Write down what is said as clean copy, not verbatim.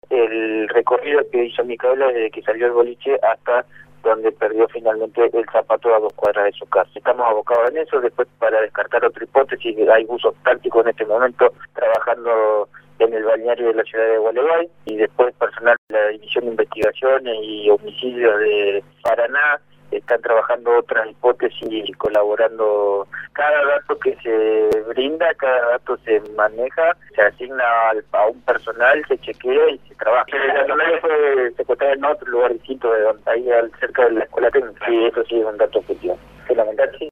el recorrido que hizo Micaela desde que salió el boliche hasta donde perdió finalmente el zapato a 2 cuadras de su casa. Estamos abocados en eso. Después, para descartar otra hipótesis, hay buzos tácticos en este momento trabajando en el balneario de la ciudad de Gualeguay, y después personal de la División de Investigaciones y Homicidios de Paraná están trabajando otras hipótesis y colaborando. Cada dato que se brinda, cada dato se maneja, se asigna a un personal, se chequea y se trabaja. La persona fue secuestrada en otro lugar distinto de donde, ahí cerca de la escuela técnica. Sí, eso sí es un dato objetivo. Fundamental, sí.